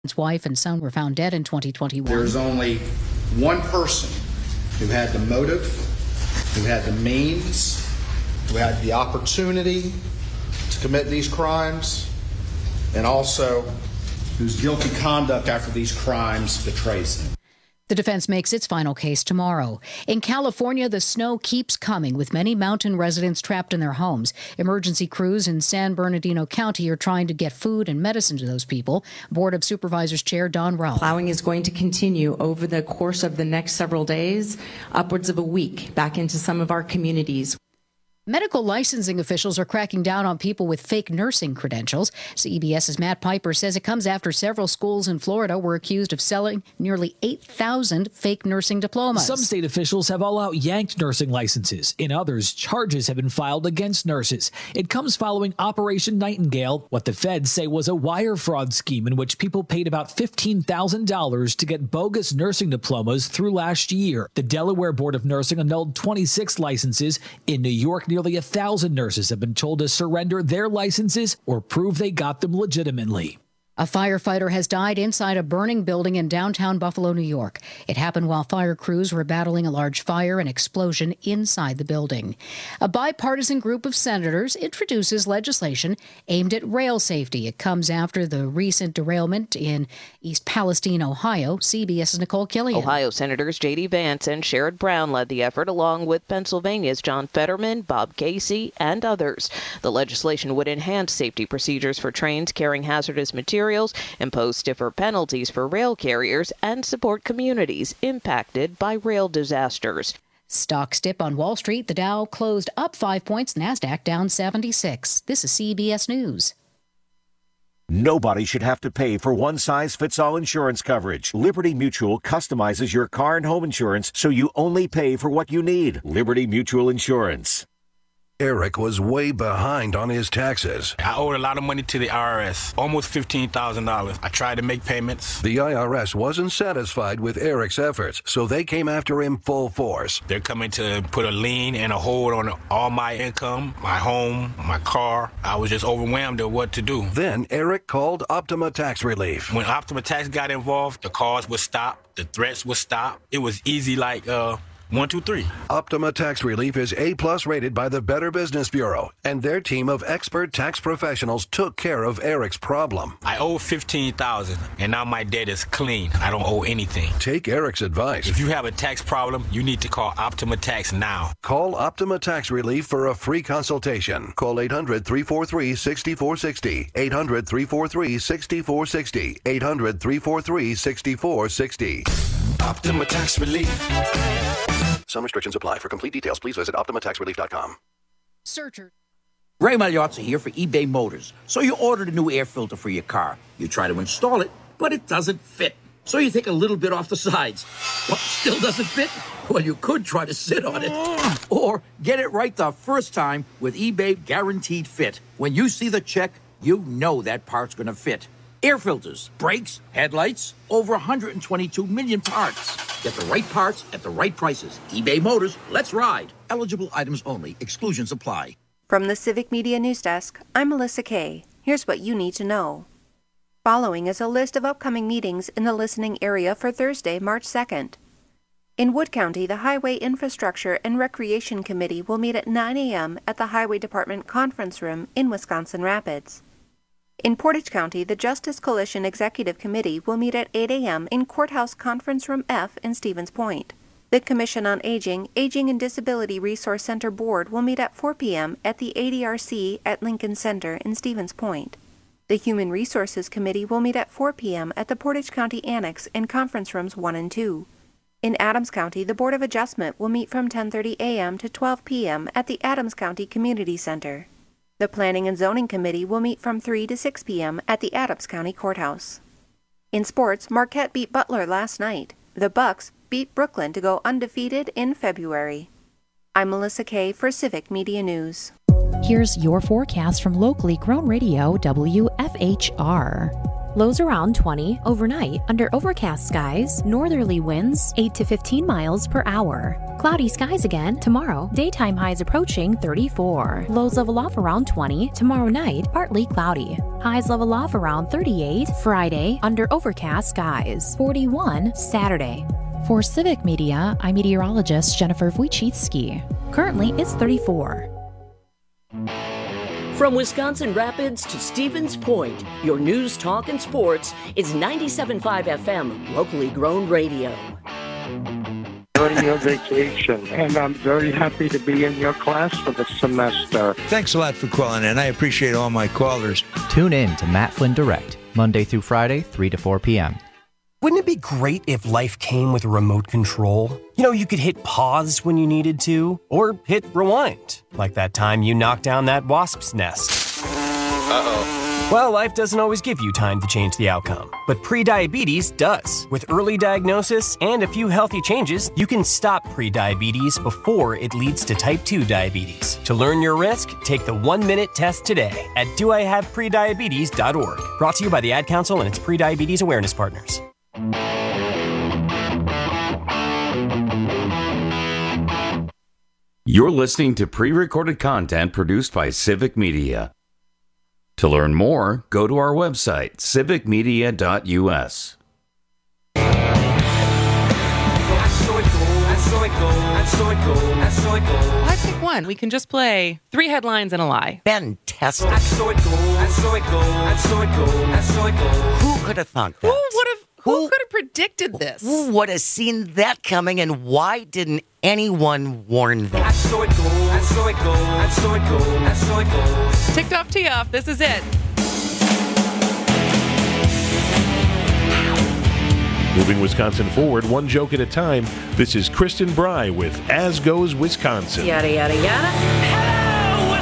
His wife and son were found dead in 2021. There's only one person who had the motive, who had the means, who had the opportunity to commit these crimes, and also whose guilty conduct after these crimes betrays him. The defense makes its final case tomorrow. In California, the snow keeps coming, with many mountain residents trapped in their homes. Emergency crews in San Bernardino County are trying to get food and medicine to those people. Board of Supervisors Chair Don Rowell. Plowing is going to continue over the course of the next several days, upwards of a week, back into some of our communities. Medical licensing officials are cracking down on people with fake nursing credentials. CBS's Matt Piper says it comes after several schools in Florida were accused of selling nearly 8,000 fake nursing diplomas. Some state officials have all out yanked nursing licenses. In others, charges have been filed against nurses. It comes following Operation Nightingale, what the feds say was a wire fraud scheme in which people paid about $15,000 to get bogus nursing diplomas through last year. The Delaware Board of Nursing annulled 26 licenses. In New York, nearly 1,000 nurses have been told to surrender their licenses or prove they got them legitimately. A firefighter has died inside a burning building in downtown Buffalo, New York. It happened while fire crews were battling a large fire and explosion inside the building. A bipartisan group of senators introduces legislation aimed at rail safety. It comes after the recent derailment in East Palestine, Ohio. CBS's Nicole Killian. Ohio Senators J.D. Vance and Sherrod Brown led the effort, along with Pennsylvania's John Fetterman, Bob Casey, and others. The legislation would enhance safety procedures for trains carrying hazardous materials, impose stiffer penalties for rail carriers, and support communities impacted by rail disasters. Stocks dip on Wall Street. The Dow closed up 5 points, NASDAQ down 76. This is CBS News. Nobody should have to pay for one-size-fits-all insurance coverage. Liberty Mutual customizes your car and home insurance so you only pay for what you need. Liberty Mutual Insurance. Eric was way behind on his taxes. I owed a lot of money to the IRS, almost $15,000. I tried to make payments. The IRS wasn't satisfied with Eric's efforts, so they came after him full force. They're coming to put a lien and a hold on all my income, my home, my car. I was just overwhelmed at what to do. Then Eric called Optima Tax Relief. When Optima Tax got involved, the calls would stop, the threats would stop. It was easy like 1, 2, 3. Optima Tax Relief is A+ rated by the Better Business Bureau, and their team of expert tax professionals took care of Eric's problem. I owe $15,000, and now my debt is clean. I don't owe anything. Take Eric's advice. If you have a tax problem, you need to call Optima Tax now. Call Optima Tax Relief for a free consultation. Call 800-343-6460. 800-343-6460. 800-343-6460. Optima Tax Relief. Some restrictions apply. For complete details, please visit OptimaTaxRelief.com. Searcher. Ray Magliozzi here for eBay Motors. So you ordered a new air filter for your car. You try to install it, but it doesn't fit. So you take a little bit off the sides. What, still doesn't fit? Well, you could try to sit on it. Or get it right the first time with eBay Guaranteed Fit. When you see the check, you know that part's going to fit. Air filters, brakes, headlights, over 122 million parts. Get the right parts at the right prices. eBay Motors, let's ride. Eligible items only. Exclusions apply. From the Civic Media News Desk, I'm Melissa Kay. Here's what you need to know. Following is a list of upcoming meetings in the listening area for Thursday, March 2nd. In Wood County, the Highway Infrastructure and Recreation Committee will meet at 9 a.m. at the Highway Department Conference Room in Wisconsin Rapids. In Portage County, the Justice Coalition Executive Committee will meet at 8 a.m. in Courthouse Conference Room F in Stevens Point. The Commission on Aging, Aging and Disability Resource Center Board will meet at 4 p.m. at the ADRC at Lincoln Center in Stevens Point. The Human Resources Committee will meet at 4 p.m. at the Portage County Annex in Conference Rooms 1 and 2. In Adams County, the Board of Adjustment will meet from 10:30 a.m. to 12 p.m. at the Adams County Community Center. The Planning and Zoning Committee will meet from 3 to 6 p.m. at the Adams County Courthouse. In sports, Marquette beat Butler last night. The Bucks beat Brooklyn to go undefeated in February. I'm Melissa Kay for Civic Media News. Here's your forecast from locally grown radio WFHR. Lows around 20. Overnight, under overcast skies, northerly winds 8 to 15 miles per hour. Cloudy skies again tomorrow. Daytime highs approaching 34. Lows level off around 20. Tomorrow night, partly cloudy. Highs level off around 38. Friday, under overcast skies. 41 Saturday. For Civic Media, I'm meteorologist Jennifer Wojcicki. Currently, it's 34. From Wisconsin Rapids to Stevens Point, your news, talk, and sports is 97.5 FM, locally grown radio. During your vacation, and I'm very happy to be in your class for the semester. Thanks a lot for calling in. I appreciate all my callers. Tune in to Matt Flynn Direct, Monday through Friday, 3 to 4 p.m. Wouldn't it be great if life came with a remote control? You know, you could hit pause when you needed to, or hit rewind, like that time you knocked down that wasp's nest. Uh-oh. Well, life doesn't always give you time to change the outcome, but prediabetes does. With early diagnosis and a few healthy changes, you can stop prediabetes before it leads to type 2 diabetes. To learn your risk, take the 1-minute test today at doihaveprediabetes.org. Brought to you by the Ad Council and its prediabetes awareness partners. You're listening to pre-recorded content produced by Civic Media. To learn more, go to our website, civicmedia.us. I pick one. We can just play 3 headlines and a lie. Fantastic. Who could have thought that? Who could have predicted this? Who would have seen that coming, and why didn't anyone warn them? Ticked off, tee off. This is it. Moving Wisconsin forward, one joke at a time. This is Kristen Bry with As Goes Wisconsin. Yada, yada, yada. Hello,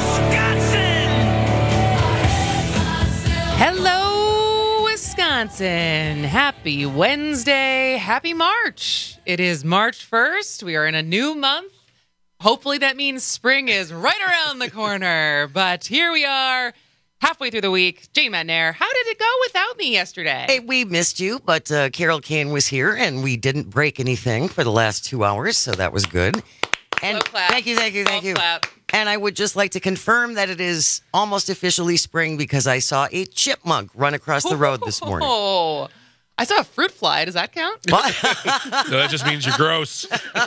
Wisconsin! Hello, Wisconsin. Happy Wednesday. Happy March. It is March 1st. We are in a new month. Hopefully that means spring is right around the corner. But here we are. Halfway through the week, Jane Madnair, how did it go without me yesterday? Hey, we missed you, but Carol Kane was here, and we didn't break anything for the last 2 hours, so that was good. And thank you. Clap. And I would just like to confirm that it is almost officially spring because I saw a chipmunk run across the road this morning. Oh, I saw a fruit fly. Does that count? No, that just means you're gross.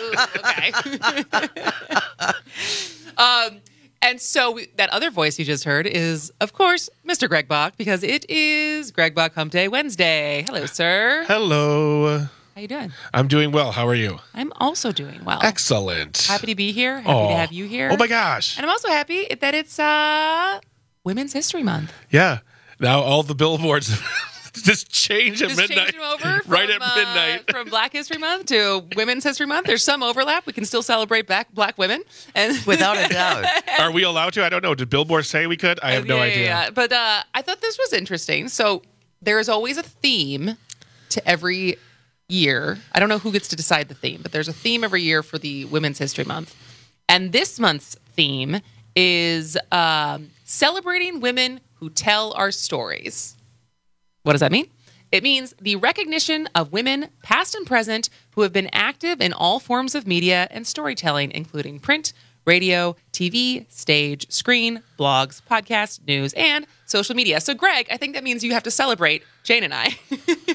Okay. And so that other voice you just heard is, of course, Mr. Greg Bach, because it is Greg Bach Hump Day Wednesday. Hello, sir. Hello. How you doing? I'm doing well. How are you? I'm also doing well. Excellent. Happy to be here. Happy to have you here. Oh, my gosh. And I'm also happy that it's Women's History Month. Yeah. Now all the billboards just change at midnight. Change them over right at midnight. From Black History Month to Women's History Month. There's some overlap. We can still celebrate black women. And without a doubt. Are we allowed to? I don't know. Did billboards say we could? I have no idea. Yeah. But I thought this was interesting. So there is always a theme to every year. I don't know who gets to decide the theme, but there's a theme every year for the Women's History Month. And this month's theme is celebrating women who tell our stories. What does that mean? It means the recognition of women, past and present, who have been active in all forms of media and storytelling, including print, radio, TV, stage, screen, blogs, podcasts, news, and social media. So, Greg, I think that means you have to celebrate Jane and I.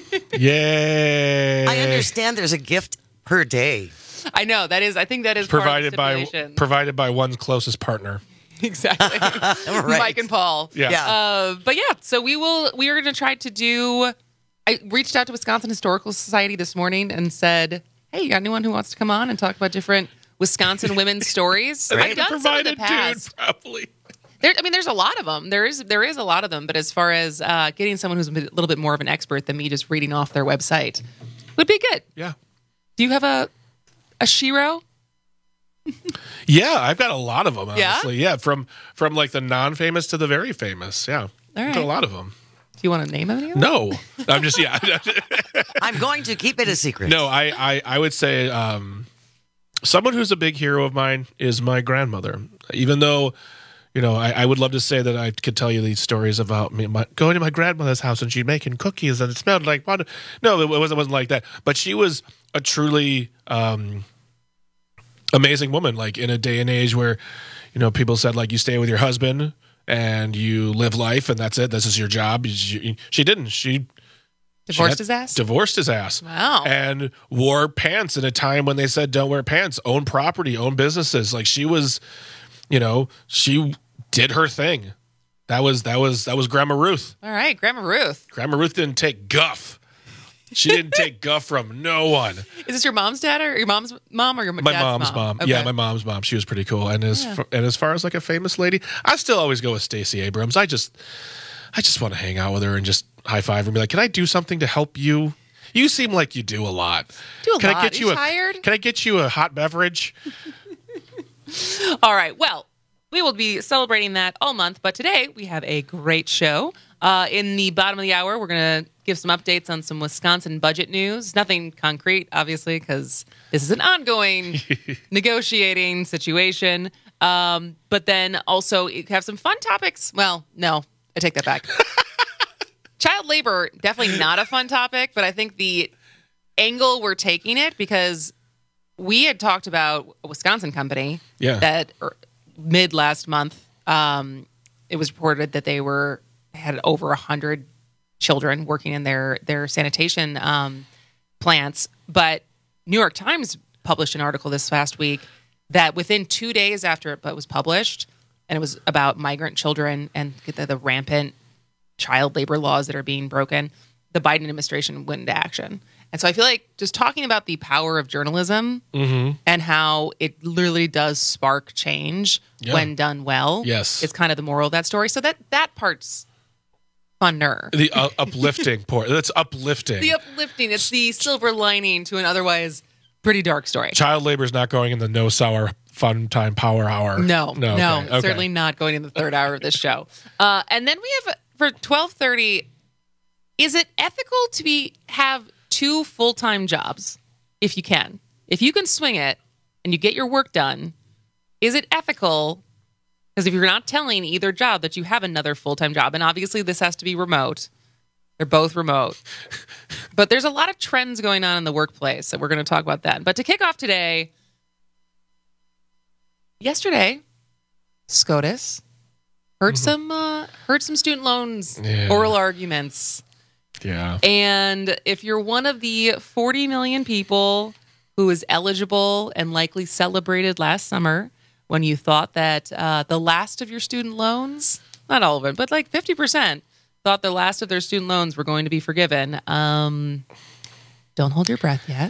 Yay! I understand there's a gift per day. I know. I think that is provided part by one's closest partner. Exactly. Right. Mike and Paul. Yeah. But yeah, so we are going to try to do. I reached out to Wisconsin Historical Society this morning and said, "Hey, you got anyone who wants to come on and talk about different Wisconsin women's stories?" I've done some in the past. Dude, probably. There's a lot of them. There is a lot of them. But as far as getting someone who's a little bit more of an expert than me, just reading off their website, would be good. Yeah. Do you have a shero? Yeah, I've got a lot of them, honestly. Yeah, from like the non-famous to the very famous. Yeah. All right. I've got a lot of them. Do you want to name any of them? No. I'm just, yeah. I'm going to keep it a secret. No, I would say someone who's a big hero of mine is my grandmother. Even though, I would love to say that I could tell you these stories about me going to my grandmother's house and she'd making cookies and it smelled like water. No, it wasn't like that. But she was a truly amazing woman, like in a day and age where, people said like you stay with your husband and you live life and that's it. This is your job. She didn't. She divorced his ass? Divorced his ass. Wow. And wore pants in a time when they said don't wear pants. Own property, own businesses. Like she was, she did her thing. That was Grandma Ruth. All right, Grandma Ruth. Grandma Ruth didn't take guff. She didn't take guff from no one. Is this your mom's dad or your mom's mom or your my dad's mom's mom? Okay. Yeah, my mom's mom. She was pretty cool. And as far as like a famous lady, I still always go with Stacey Abrams. I just want to hang out with her and just high five and be like, "Can I do something to help you? You seem like you do a lot. Can I get you tired? Can I get you a hot beverage?" All right. Well, we will be celebrating that all month, but today we have a great show. In the bottom of the hour, we're going to give some updates on some Wisconsin budget news. Nothing concrete, obviously, because this is an ongoing negotiating situation. But then also have some fun topics. Well, no, I take that back. Child labor, definitely not a fun topic, but I think the angle we're taking it, because we had talked about a Wisconsin company that mid last month, it was reported that they had over 100 children working in their sanitation plants. But New York Times published an article this past week that within 2 days after it was published, and it was about migrant children and the rampant child labor laws that are being broken, the Biden administration went into action. And so I feel like just talking about the power of journalism and how it literally does spark change when done well. Yes. It's kind of the moral of that story. So that part's funner. The uplifting part. That's uplifting. The uplifting. It's the silver lining to an otherwise pretty dark story. Child labor is not going in the no sour fun time power hour. No, okay. Certainly not going in the third hour of this show. And then we have for 12:30. Is it ethical to have 2 full-time jobs if you can? If you can swing it and you get your work done, is it ethical? Because if you're not telling either job that you have another full-time job, and obviously this has to be remote. They're both remote. But there's a lot of trends going on in the workplace, so we're going to talk about that. But to kick off today, yesterday, SCOTUS heard some student loans, oral arguments. Yeah. And if you're one of the 40 million people who is eligible and likely celebrated last summer when you thought that the last of your student loans, not all of it, but like 50%, thought the last of their student loans were going to be forgiven, don't hold your breath yet,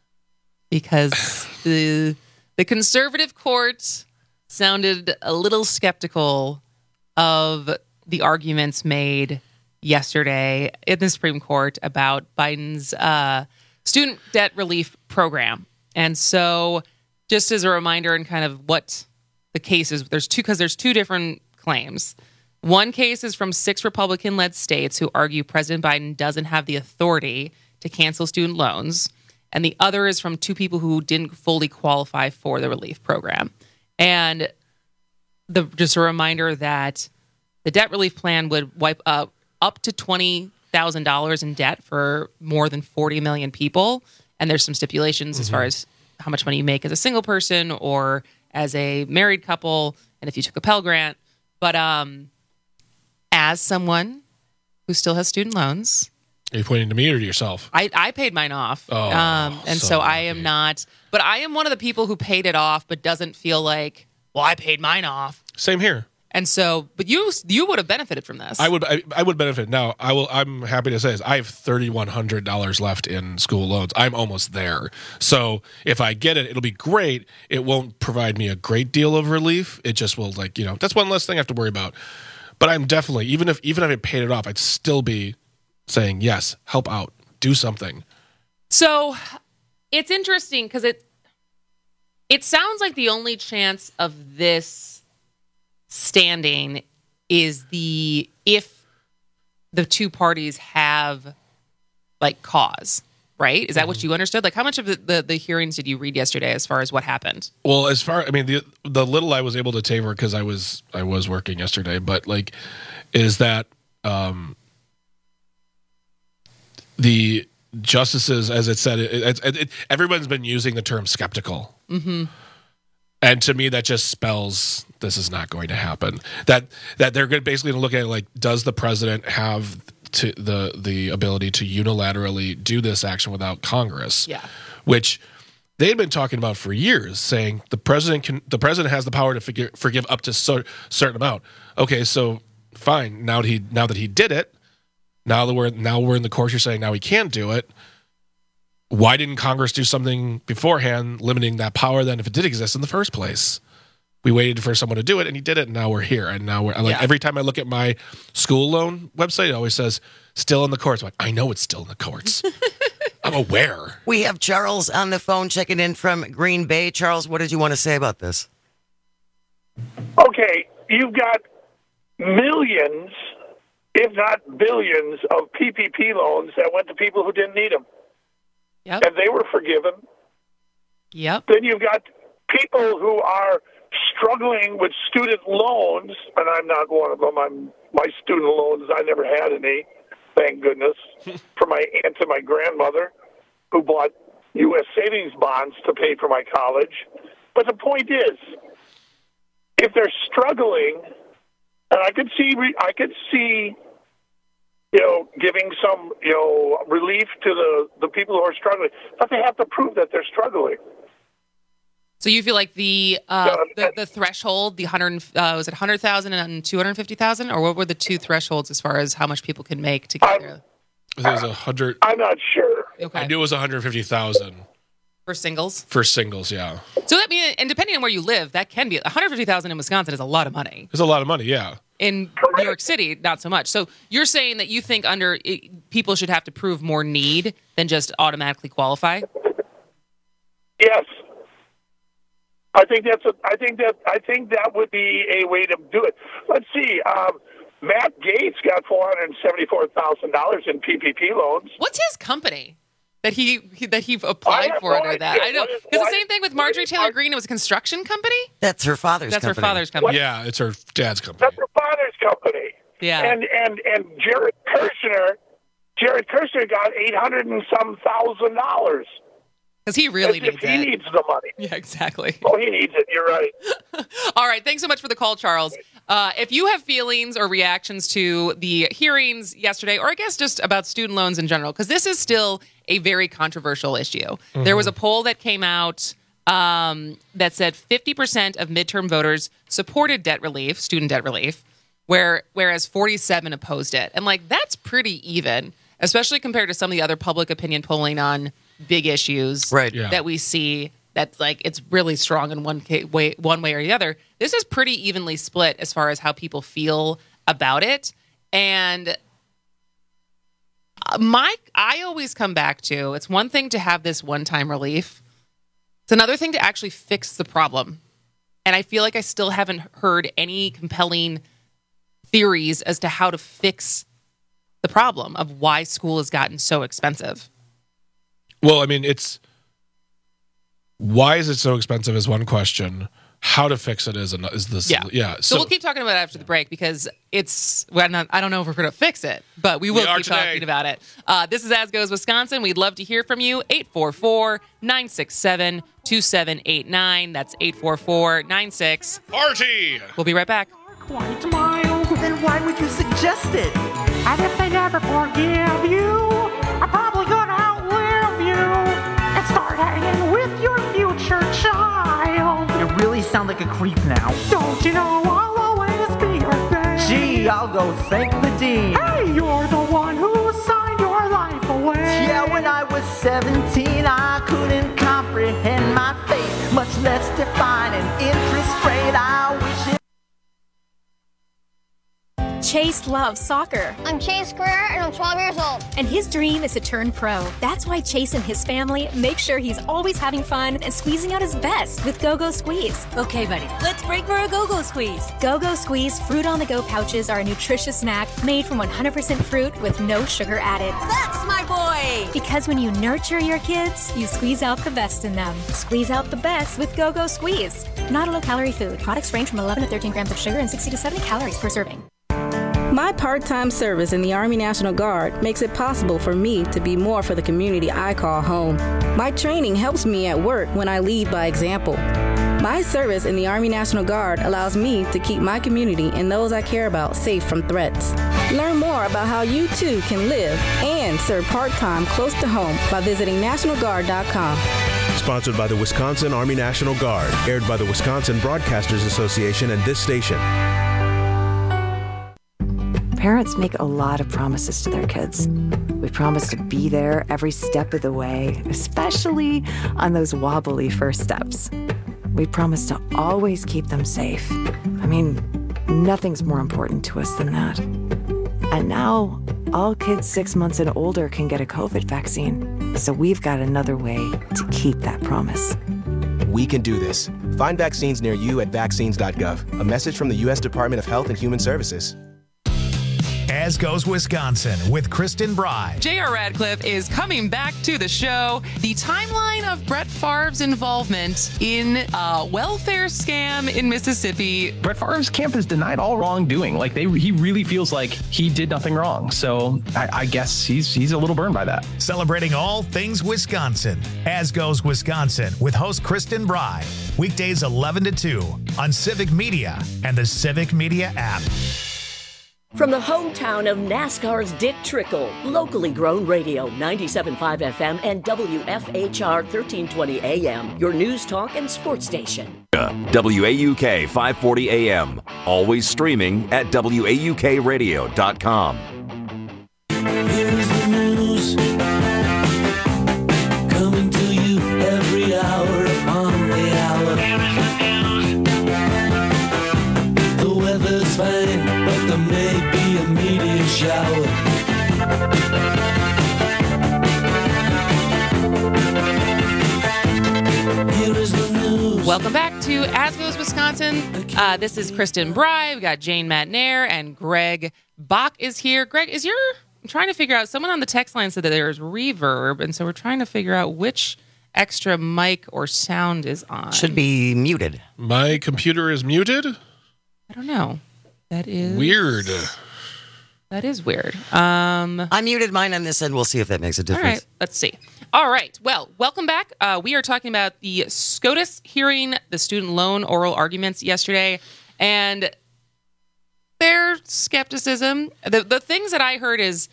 because the conservative court sounded a little skeptical of the arguments made yesterday in the Supreme Court about Biden's student debt relief program. And so just as a reminder and kind of what the case is, there's two different claims. One case is from 6 Republican-led states who argue President Biden doesn't have the authority to cancel student loans. And the other is from 2 people who didn't fully qualify for the relief program. And just a reminder that the debt relief plan would wipe up to $20,000 in debt for more than 40 million people. And there's some stipulations as far as how much money you make as a single person or as a married couple, and if you took a Pell Grant. But as someone who still has student loans... Are you pointing to me or to yourself? I paid mine off. So I am not... But I am one of the people who paid it off but doesn't feel like, well, I paid mine off. Same here. And so, but you would have benefited from this. I would benefit. Now, I'm happy to say this. I have $3,100 left in school loans. I'm almost there. So if I get it, it'll be great. It won't provide me a great deal of relief. It just will, that's one less thing I have to worry about. But I'm definitely, even if I paid it off, I'd still be saying, yes, help out, do something. So it's interesting because it sounds like the only chance of this standing is if the 2 parties have cause, right? Is that what you understood? Like, how much of the hearings did you read yesterday as far as what happened? Well, the little I was able to taper because I was working yesterday, but like, is that the justices, as it said, everyone's been using the term skeptical. Mm-hmm. And to me, that just spells this is not going to happen. That they're basically going to look at it like, does the president have the ability to unilaterally do this action without Congress? Yeah. Which they had been talking about for years, saying the president has the power to forgive up to certain amount. Okay, so fine. Now that he did it, now we're in the course. You're saying now he can't do it. Why didn't Congress do something beforehand limiting that power then if it did exist in the first place? We waited for someone to do it, and he did it, and now we're here. And now every time I look at my school loan website, it always says, still in the courts. I'm like, I know it's still in the courts. I'm aware. We have Charles on the phone checking in from Green Bay. Charles, what did you want to say about this? Okay, you've got millions, if not billions, of PPP loans that went to people who didn't need them. Yep. And they were forgiven. Yep. Then you've got people who are struggling with student loans, and I'm not one of them. My student loans, I never had any, thank goodness, for my aunt and my grandmother, who bought U.S. savings bonds to pay for my college. But the point is, if they're struggling, and I could see, giving some, relief to the people who are struggling, but they have to prove that they're struggling. So you feel like the threshold, the was it 100,000 and 250,000, or what were the two thresholds as far as how much people can make to get there? It was 100. I'm not sure. Okay. I knew it was 150,000 for singles. For singles, yeah. So that means, and depending on where you live, that can be 150,000 in Wisconsin is a lot of money. It's a lot of money, yeah. In New York City, not so much. So you're saying that you think people should have to prove more need than just automatically qualify? Yes. I think that would be a way to do it. Let's see. Matt Gaetz got $474,000 in PPP loans. What's his company that he applied for under that? I know, because the same thing with Marjorie Taylor Greene. It was a construction company. That's her father's company. Her father's company. Yeah, it's her dad's company. That's her father's company. Yeah. And Jared Kushner got $800,000 and some thousand. Because he really needs it. He needs the money. Yeah, exactly. Oh, he needs it. You're right. All right. Thanks so much for the call, Charles. If you have feelings or reactions to the hearings yesterday, or I guess just about student loans in general, because this is still a very controversial issue. Mm-hmm. There was a poll that came out that said 50% of midterm voters supported debt relief, student debt relief, whereas 47% opposed it. And that's pretty even, especially compared to some of the other public opinion polling on big issues that we see. That's it's really strong in one way or the other. This is pretty evenly split as far as how people feel about it. And I always come back to, it's one thing to have this one-time relief. It's another thing to actually fix the problem. And I feel like I still haven't heard any compelling theories as to how to fix the problem of why school has gotten so expensive. Well, I mean, why is it so expensive is one question. How to fix it is this? Yeah. So we'll keep talking about it after the break because I don't know if we're going to fix it, but we will keep talking about it. This is As Goes Wisconsin. We'd love to hear from you. 844-967-2789. That's 844-96. Party. We'll be right back. Quite mild. Then why would you suggest it? And if they never forgive you, I'm probably gonna outlive you and start hanging with your future child. You really sound like a creep now. Don't you know I'll always be your babe? Gee, I'll go thank the dean. Hey, you're the one who signed your life away. Yeah, when I was 17, I couldn't comprehend my fate, much less define an interest rate. I wish it. Chase just loves soccer. I'm Chase Greer, and I'm 12 years old. And his dream is to turn pro. That's why Chase and his family make sure he's always having fun and squeezing out his best with Go-Go Squeeze. Okay, buddy, let's break for a Go-Go Squeeze. Go-Go Squeeze Fruit on the Go pouches are a nutritious snack made from 100% fruit with no sugar added. That's my boy! Because when you nurture your kids, you squeeze out the best in them. Squeeze out the best with Go-Go Squeeze. Not a low-calorie food. Products range from 11 to 13 grams of sugar and 60 to 70 calories per serving. My part-time service in the Army National Guard makes it possible for me to be more for the community I call home. My training helps me at work when I lead by example. My service in the Army National Guard allows me to keep my community and those I care about safe from threats. Learn more about how you too can live and serve part-time close to home by visiting NationalGuard.com. Sponsored by the Wisconsin Army National Guard. Aired by the Wisconsin Broadcasters Association and this station. Parents make a lot of promises to their kids. We promise to be there every step of the way, especially on those wobbly first steps. We promise to always keep them safe. I mean, nothing's more important to us than that. And now, all kids 6 months and older can get a COVID vaccine. So we've got another way to keep that promise. We can do this. Find vaccines near you at vaccines.gov. A message from the U.S. Department of Health and Human Services. As Goes Wisconsin with Kristen Bry. J.R. Radcliffe is coming back to the show. The timeline of Brett Favre's involvement in a welfare scam in Mississippi. Brett Favre's camp has denied all wrongdoing. Like he really feels like he did nothing wrong. So I guess he's a little burned by that. Celebrating all things Wisconsin. As Goes Wisconsin with host Kristen Bry. Weekdays 11 to 2 on Civic Media and the Civic Media app. From the hometown of NASCAR's Dick Trickle, locally grown radio, 97.5 FM and WFHR 1320 AM, your news, talk, and sports station. WAUK 540 AM, always streaming at WAUKradio.com. Here's the news, coming to you every hour on the hour. The weather's fine, but there may be a meteor shower. Here is the news. Welcome back to As Goes Wisconsin. This is Kristen Bry. We got Jane Matnair and Greg Bach is here. Greg, I'm trying to figure out, someone on the text line said that there's reverb, and so we're trying to figure out which extra mic or sound is on. Should be muted. My computer is muted? I don't know. That is weird. That is weird. I muted mine on this end. We'll see if that makes a difference. All right, let's see. All right. Well, welcome back. We are talking about the SCOTUS hearing, the student loan oral arguments yesterday, and their skepticism. The things that I heard is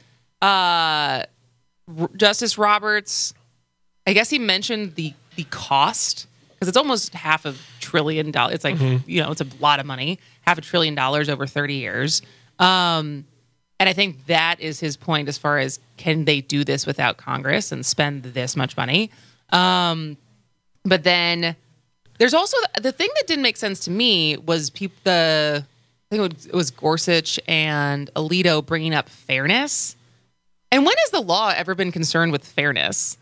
Justice Roberts, I guess he mentioned the cost, because it's almost $500 billion. It's like, it's a lot of money, $500 billion over 30 years. And I think that is his point as far as, can they do this without Congress and spend this much money? But then there's also the thing that didn't make sense to me was I think it was Gorsuch and Alito bringing up fairness. And when has the law ever been concerned with fairness?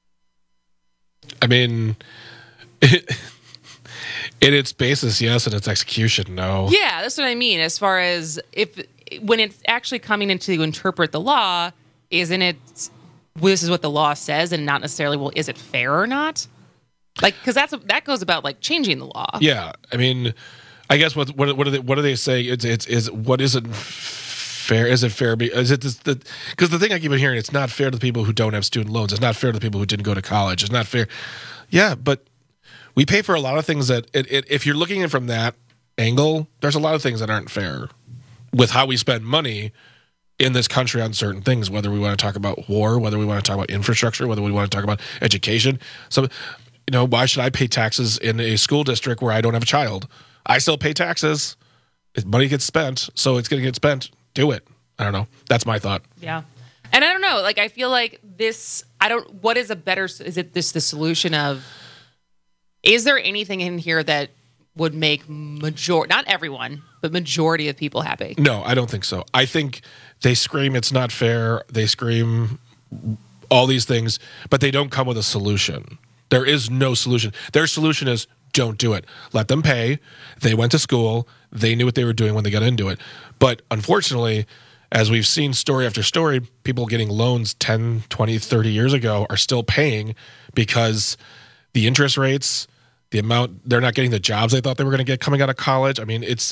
I mean, in its basis, yes, and its execution, no. Yeah, that's what I mean. As far as when it's actually coming in to interpret the law, isn't it, this is what the law says and not necessarily, well, is it fair or not? Like, because that goes about like changing the law. Yeah, I mean, I guess what do they say? It's what isn't fair? Is it fair? Is it because the thing I keep on hearing, it's not fair to the people who don't have student loans. It's not fair to the people who didn't go to college. It's not fair. Yeah, but we pay for a lot of things that if you're looking at it from that angle, there's a lot of things that aren't fair with how we spend money in this country on certain things, whether we want to talk about war, whether we want to talk about infrastructure, whether we want to talk about education. So, why should I pay taxes in a school district where I don't have a child? I still pay taxes. If money gets spent, so it's going to get spent. Do it. I don't know. That's my thought. Yeah. And I don't know. Like, I feel like what is a better, is it the solution of, is there anything in here that would make not everyone, but majority of people happy. No, I don't think so. I think they scream it's not fair. They scream all these things, but they don't come with a solution. There is no solution. Their solution is don't do it. Let them pay. They went to school. They knew what they were doing when they got into it. But unfortunately, as we've seen story after story, people getting loans 10, 20, 30 years ago are still paying because the interest rates, the amount, they're not getting the jobs they thought they were going to get coming out of college. I mean, it's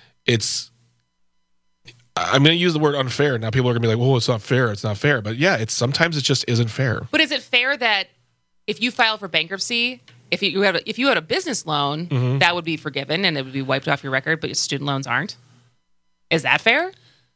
I'm going to use the word unfair. Now people are going to be like, well, it's not fair. It's not fair. But yeah, sometimes it just isn't fair. But is it fair that if you file for bankruptcy, if you had a business loan, that would be forgiven and it would be wiped off your record, but your student loans aren't? Is that fair?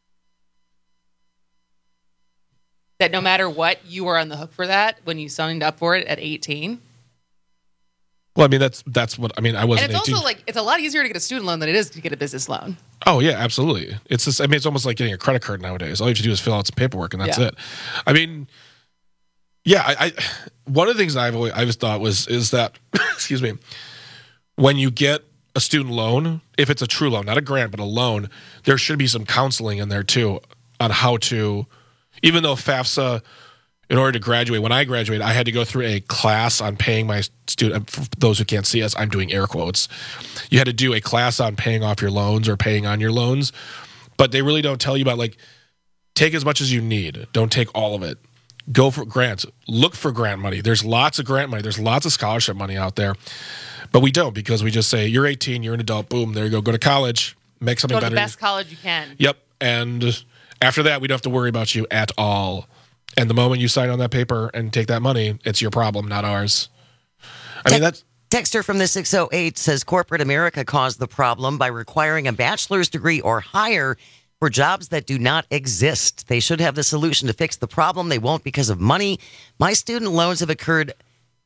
That no matter what, you are on the hook for that when you signed up for it at 18? Well, I mean, that's what I mean. I wasn't. And it's 18. also like it's a lot easier to get a student loan than it is to get a business loan. Oh yeah, absolutely. It's just, I mean, it's almost like getting a credit card nowadays. All you have to do is fill out some paperwork, and that's it. I mean, yeah. I one of the things I've always thought is that excuse me, when you get a student loan, if it's a true loan, not a grant, but a loan, there should be some counseling in there too on how to. Even though FAFSA, in order to graduate, when I graduated, I had to go through a class on paying my student. For those who can't see us, I'm doing air quotes. You had to do a class on paying off your loans or paying on your loans, but they really don't tell you about, like, take as much as you need. Don't take all of it. Go for grants. Look for grant money. There's lots of grant money. There's lots of scholarship money out there, but we don't, because we just say, you're 18, you're an adult, boom, there you go. Go to college, make something better. Go to the best college you can. Yep, and after that, we don't have to worry about you at all. And the moment you sign on that paper and take that money, it's your problem, not ours. I mean, that's... Texter from the 608 says corporate America caused the problem by requiring a bachelor's degree or higher for jobs that do not exist. They should have the solution to fix the problem. They won't because of money. My student loans have accrued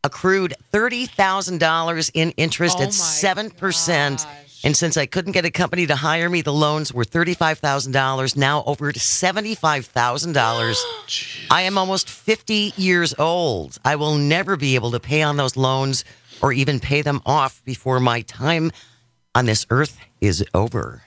$30,000 in interest at 7%. And since I couldn't get a company to hire me, the loans were $35,000, now over $75,000. I am almost 50 years old. I will never be able to pay on those loans or even pay them off before my time on this earth is over.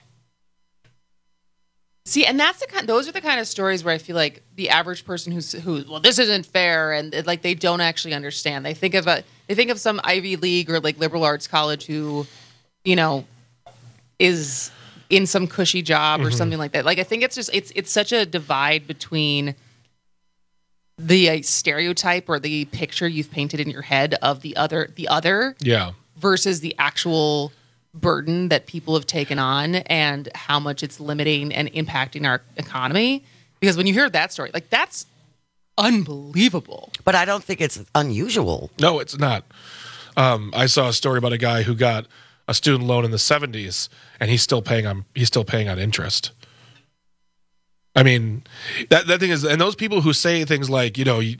See, and those are the kind of stories where I feel like the average person who well, this isn't fair, and like they don't actually understand. They think of some Ivy League or like liberal arts college who, you know, is in some cushy job or something like that. Like, I think it's such a divide between the stereotype or the picture you've painted in your head of the other versus the actual burden that people have taken on and how much it's limiting and impacting our economy. Because when you hear that story, like, that's unbelievable. But I don't think it's unusual. No, it's not. I saw a story about a guy who got a student loan in the 70s, and he's still paying on interest. I mean, that thing is, and those people who say things like, go ahead.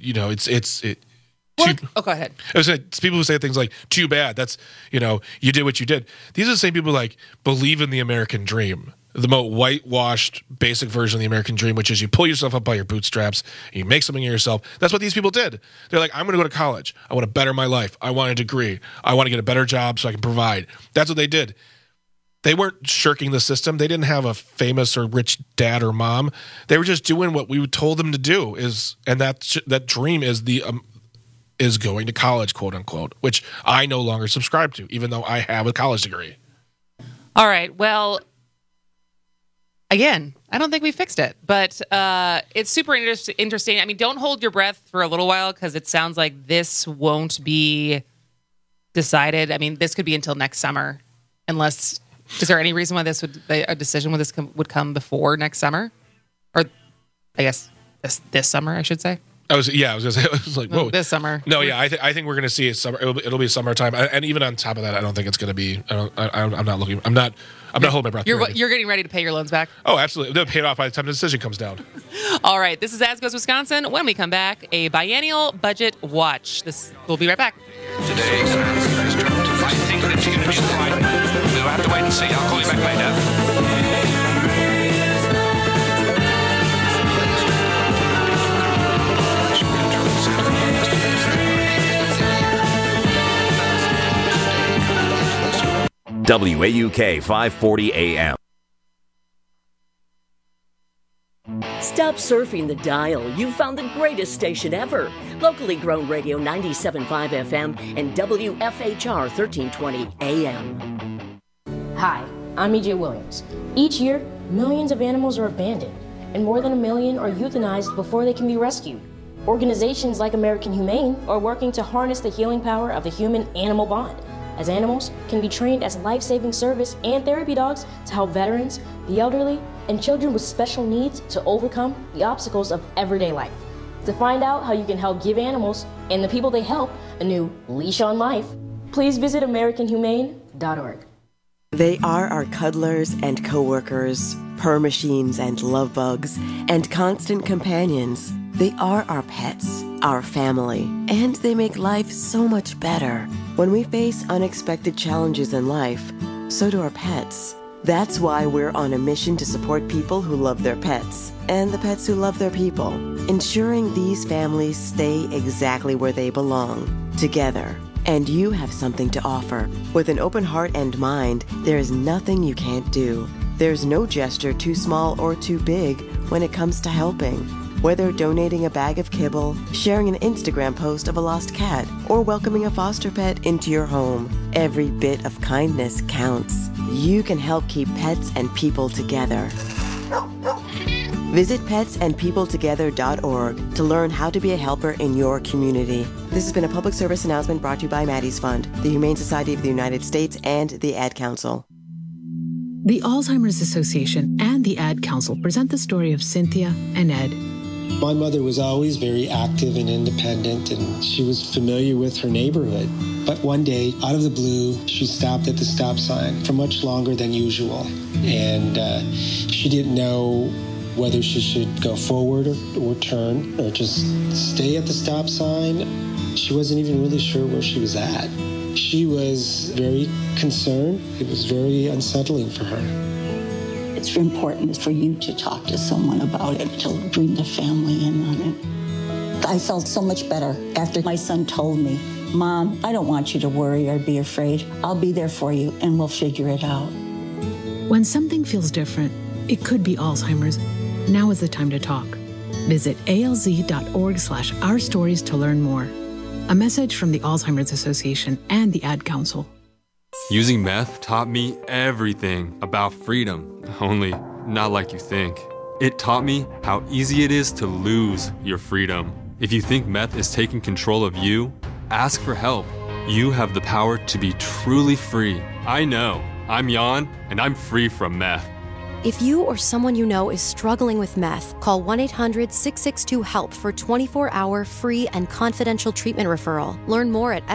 It's people who say things like, too bad. That's, you did what you did. These are the same people who, like, believe in the American dream. The most whitewashed, basic version of the American dream, which is you pull yourself up by your bootstraps and you make something of yourself. That's what these people did. They're like, I'm going to go to college. I want to better my life. I want a degree. I want to get a better job so I can provide. That's what they did. They weren't shirking the system. They didn't have a famous or rich dad or mom. They were just doing what we told them to do. And that dream is is going to college, quote unquote, which I no longer subscribe to, even though I have a college degree. All right. Well, again, I don't think we fixed it, but it's super interesting. I mean, don't hold your breath for a little while, because it sounds like this won't be decided. I mean, this could be until next summer, unless. Is there any reason why a decision would come before next summer, or I guess this summer, I should say? I was gonna say, I was like, whoa, this summer. No, yeah, I think we're gonna see it summer. It'll be summertime, and even on top of that, I don't think it's gonna be. I'm not looking. I'm not holding my breath. You're getting ready to pay your loans back? Oh, absolutely. They'll pay it off by the time the decision comes down. All right, this is As Goes Wisconsin. When we come back, a biennial budget watch. We'll be right back. Today, I think that you we'll have to wait and see. I'll call you back later. WAUK 540 AM. Stop surfing the dial. You found the greatest station ever. Locally grown radio 97.5 FM and WFHR 1320 AM. Hi, I'm EJ Williams. Each year, millions of animals are abandoned, and more than 1 million are euthanized before they can be rescued. Organizations like American Humane are working to harness the healing power of the human-animal bond, as animals can be trained as life-saving service and therapy dogs to help veterans, the elderly, and children with special needs to overcome the obstacles of everyday life. To find out how you can help give animals and the people they help a new leash on life, please visit AmericanHumane.org. They are our cuddlers and coworkers, purr machines and love bugs, and constant companions. They are our pets, our family, and they make life so much better. When we face unexpected challenges in life, so do our pets. That's why we're on a mission to support people who love their pets and the pets who love their people, ensuring these families stay exactly where they belong, together. And you have something to offer. With an open heart and mind, there is nothing you can't do. There's no gesture too small or too big when it comes to helping. Whether donating a bag of kibble, sharing an Instagram post of a lost cat, or welcoming a foster pet into your home, every bit of kindness counts. You can help keep pets and people together. Visit petsandpeopletogether.org to learn how to be a helper in your community. This has been a public service announcement brought to you by Maddie's Fund, the Humane Society of the United States, and the Ad Council. The Alzheimer's Association and the Ad Council present the story of Cynthia and Ed. My mother was always very active and independent, and she was familiar with her neighborhood. But one day, out of the blue, she stopped at the stop sign for much longer than usual. And she didn't know whether she should go forward or turn or just stay at the stop sign. She wasn't even really sure where she was at. She was very concerned. It was very unsettling for her. It's important for you to talk to someone about it, to bring the family in on it. I felt so much better after my son told me, Mom, I don't want you to worry or be afraid. I'll be there for you and we'll figure it out. When something feels different, it could be Alzheimer's. Now is the time to talk. Visit alz.org/ourstories to learn more. A message from the Alzheimer's Association and the Ad Council. Using meth taught me everything about freedom, only not like you think. It taught me how easy it is to lose your freedom. If you think meth is taking control of you, ask for help. You have the power to be truly free. I know. I'm Jan, and I'm free from meth. If you or someone you know is struggling with meth, call 1-800-662-HELP for 24-hour free and confidential treatment referral. Learn more at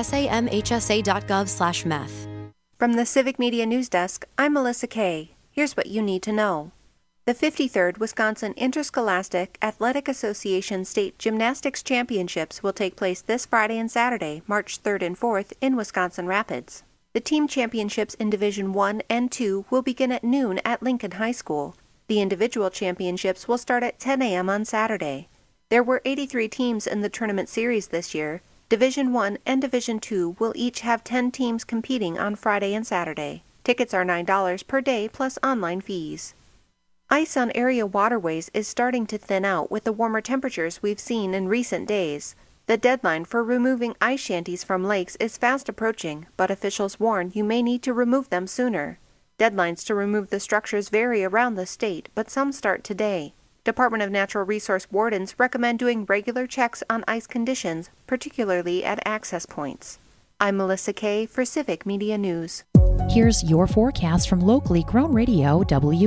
samhsa.gov/meth. From the Civic Media News Desk, I'm Melissa Kay. Here's what you need to know. The 53rd Wisconsin Interscholastic Athletic Association State Gymnastics Championships will take place this Friday and Saturday, March 3rd and 4th, in Wisconsin Rapids. The team championships in Division 1 and 2 will begin at noon at Lincoln High School. The individual championships will start at 10 a.m. on Saturday. There were 83 teams in the tournament series this year. Division 1 and Division 2 will each have 10 teams competing on Friday and Saturday. Tickets are $9 per day plus online fees. Ice on area waterways is starting to thin out with the warmer temperatures we've seen in recent days. The deadline for removing ice shanties from lakes is fast approaching, but officials warn you may need to remove them sooner. Deadlines to remove the structures vary around the state, but some start today. Department of Natural Resource wardens recommend doing regular checks on ice conditions, particularly at access points. I'm Melissa Kay for Civic Media News. Here's your forecast from locally grown radio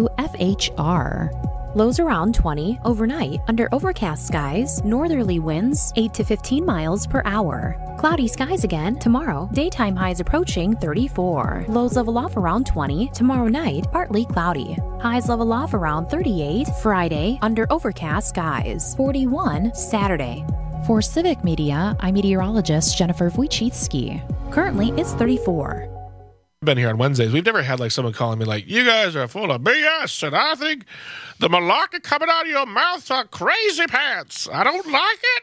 WFHR. Lows around 20 overnight under overcast skies, northerly winds 8 to 15 miles per hour. Cloudy skies again tomorrow, daytime highs approaching 34. Lows level off around 20, tomorrow night partly cloudy. Highs level off around 38, Friday under overcast skies, 41 Saturday. For Civic Media, I'm meteorologist Jennifer Wojcicki. Currently it's 34. Been here on Wednesdays. We've never had like someone calling me like, you guys are full of BS, and I think the malarkey coming out of your mouth are crazy pants. I don't like it.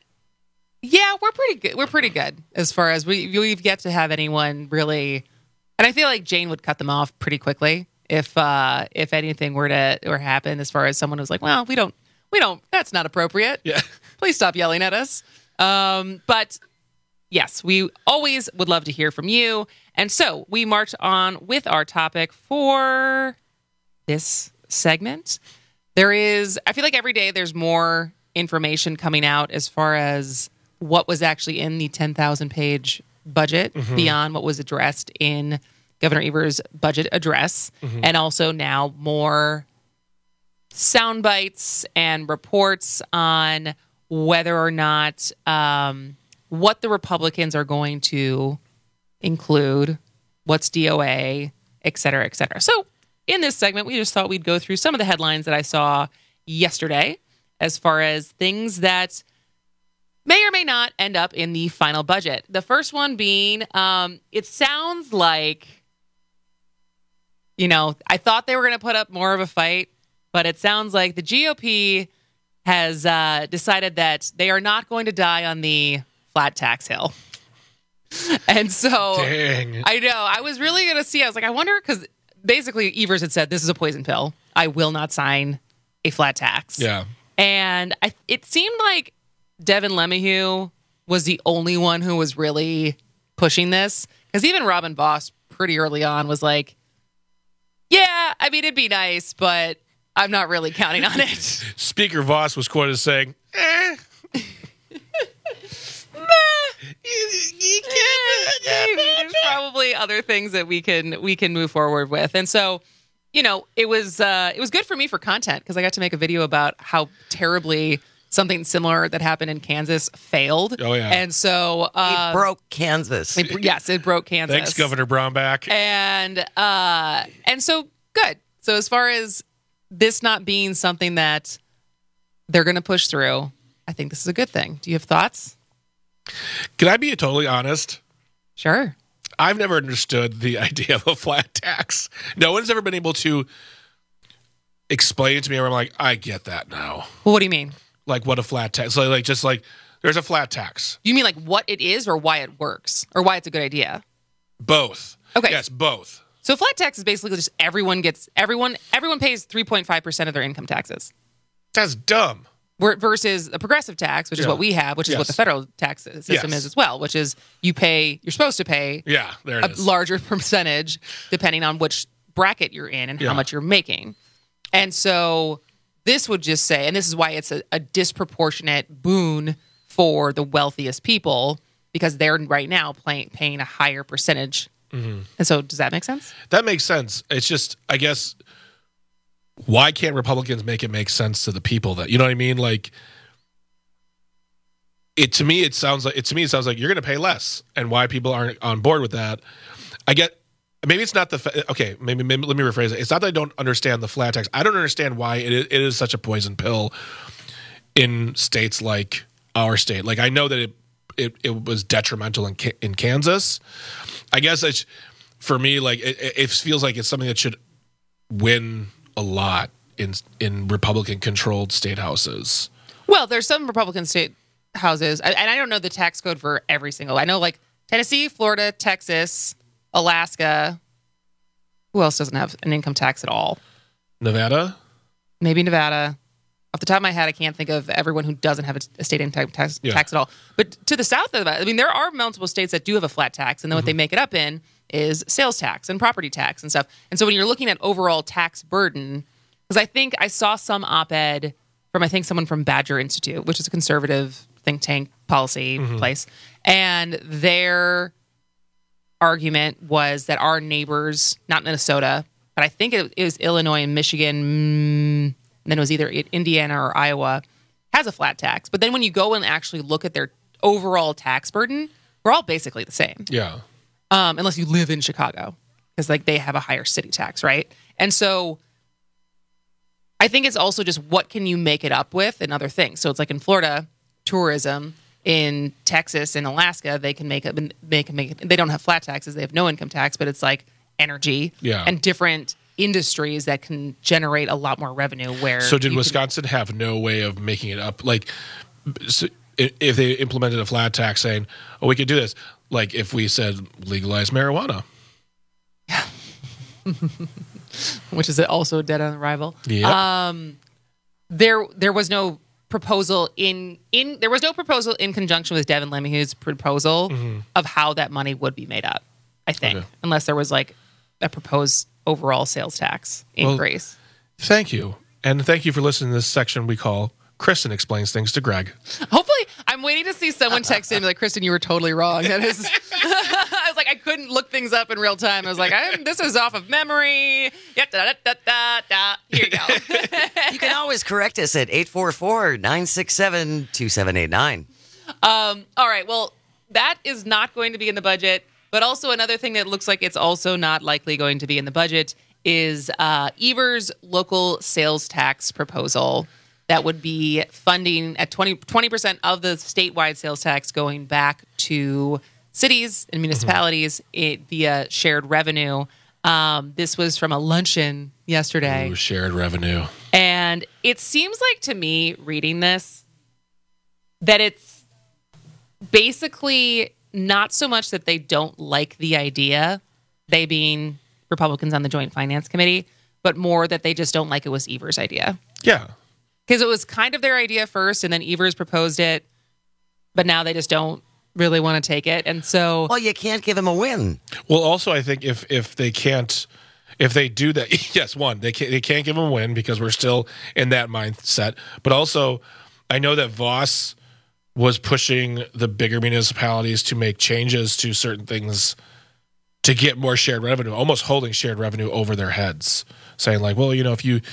Yeah, we're pretty good. We're pretty good as far as we've yet to have anyone really And I feel like Jane would cut them off pretty quickly if anything were to happen, as far as someone who's like, well, we don't, that's not appropriate. Yeah. Please stop yelling at us. But yes, we always would love to hear from you. And so we march on with our topic for this segment. I feel like every day there's more information coming out as far as what was actually in the 10,000 page budget beyond what was addressed in Governor Evers' budget address. And also now more sound bites and reports on whether or not what the Republicans are going to include, what's DOA, et cetera, et cetera. So in this segment, we just thought we'd go through some of the headlines that I saw yesterday as far as things that may or may not end up in the final budget. The first one being, it sounds like, I thought they were going to put up more of a fight, but it sounds like the GOP has decided that they are not going to die on the flat tax hill. And so, dang. I know, I was really going to see, I was like, I wonder, because basically Evers had said, this is a poison pill. I will not sign a flat tax. Yeah. And it seemed like Devin LeMahieu was the only one who was really pushing this. Because even Robin Voss pretty early on was like, yeah, I mean, it'd be nice, but I'm not really counting on it. Speaker Voss was quoted as saying, there's probably other things that we can move forward with. And so, it was good for me for content, because I got to make a video about how terribly something similar that happened in Kansas failed. Oh, yeah. And so it broke Kansas. It broke Kansas. Thanks, Governor Brownback. And so good. So as far as this not being something that they're going to push through, I think this is a good thing. Do you have thoughts? Can I be totally honest? Sure. I've never understood the idea of a flat tax. No one's ever been able to explain it to me where I'm like, I get that now. Well, what do you mean? Like, what a flat tax? Like there's a flat tax. You mean like what it is, or why it works, or why it's a good idea? Both. Okay. Yes, both. So flat tax is basically just everyone pays 3.5% of their income taxes. That's dumb. Versus a progressive tax, which is what we have, which is what the federal tax system is as well, which is you're supposed to pay a larger percentage depending on which bracket you're in and how much you're making. And so this would just say, and this is why it's a disproportionate boon for the wealthiest people, because they're right now paying a higher percentage. And so does that make sense? That makes sense. It's just, I guess, why can't Republicans make it make sense to the people that, you know what I mean? Like, to me it sounds like you're going to pay less, and why people aren't on board with that. I get, maybe it's not maybe let me rephrase it. It's not that I don't understand the flat tax. I don't understand why it is such a poison pill in states like our state. Like, I know that it was detrimental in Kansas. I guess for me, like, it feels like it's something that should win a lot in Republican-controlled state houses. Well, there's some Republican state houses, and I don't know the tax code for every single. I know like Tennessee, Florida, Texas, Alaska. Who else doesn't have an income tax at all? Nevada? Maybe Nevada. Off the top of my head, I can't think of everyone who doesn't have a state income tax at all. But to the south of that, I mean, there are multiple states that do have a flat tax, and then what they make it up in is sales tax and property tax and stuff. And so when you're looking at overall tax burden, because I think I saw some op-ed from, someone from Badger Institute, which is a conservative think tank policy place, and their argument was that our neighbors, not Minnesota, but I think it was Illinois and Michigan, and then it was either Indiana or Iowa, has a flat tax. But then when you go and actually look at their overall tax burden, we're all basically the same. Yeah. Unless you live in Chicago, because like they have a higher city tax, right? And so I think it's also just what can you make it up with and other things. So it's like in Florida, tourism. In Texas and Alaska, they can make it. They don't have flat taxes; they have no income tax. But it's like energy and different industries that can generate a lot more revenue. So did Wisconsin have no way of making it up? Like, so if they implemented a flat tax, saying, "Oh, we could do this," like if we said legalize marijuana, which is also dead on arrival. Yep. There was no proposal in conjunction with Devin Lemieux's proposal of how that money would be made up. I think, unless there was like a proposed overall sales tax increase. Well, thank you, and thank you for listening to this section we call Kristen Explains Things to Greg. Hopefully, I'm waiting to see someone text in and be like, Kristen, you were totally wrong. That is, I was like, I couldn't look things up in real time. I was like, this is off of memory. Yeah, Here you go. You can always correct us at 844-967-2789. All right. Well, that is not going to be in the budget. But also another thing that looks like it's also not likely going to be in the budget is Evers' local sales tax proposal that would be funding at 20% of the statewide sales tax going back to cities and municipalities via shared revenue. This was from a luncheon yesterday. Ooh, shared revenue. And it seems like to me, reading this, that it's basically not so much that they don't like the idea, they being Republicans on the Joint Finance Committee, but more that they just don't like it was Evers' idea. Yeah. Because it was kind of their idea first, and then Evers proposed it, but now they just don't really want to take it. And so... Well, you can't give him a win. Well, also, I think if they do that, yes, one, they can't give him a win because we're still in that mindset. But also, I know that Voss was pushing the bigger municipalities to make changes to certain things to get more shared revenue, almost holding shared revenue over their heads, saying like, well, if you